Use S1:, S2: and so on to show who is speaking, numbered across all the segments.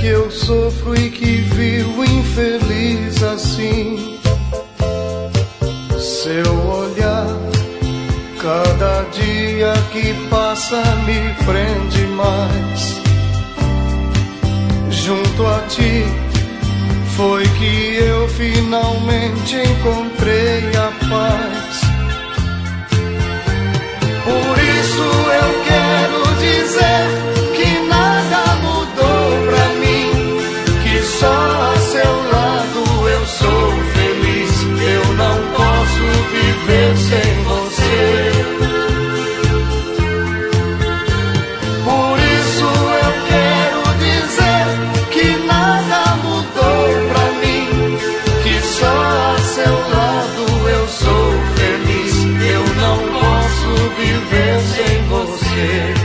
S1: que eu sofro e que vivo infeliz assim. Seu olhar, cada dia que passa me prende mais. Junto a ti foi que eu finalmente encontrei a paz. Por isso eu quero dizer que nada mudou pra mim, que só a seu lado eu sou feliz. Eu não posso viver sem você. Por isso eu quero dizer que nada mudou pra mim, que só a seu lado eu sou feliz. Eu não posso viver sem você.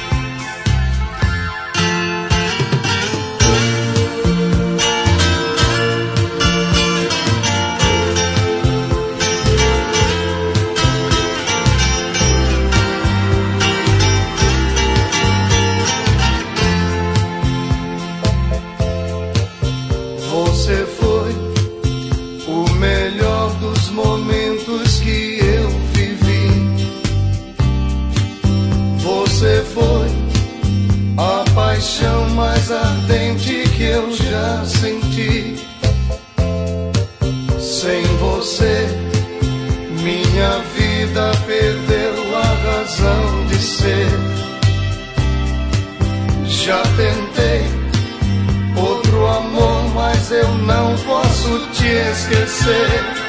S1: Você foi o melhor dos momentos que eu vivi. Você foi a paixão mais ardente que eu já senti. Sem você, minha vida perdeu a razão de ser. Já tentei outro amor, mas eu não posso te esquecer.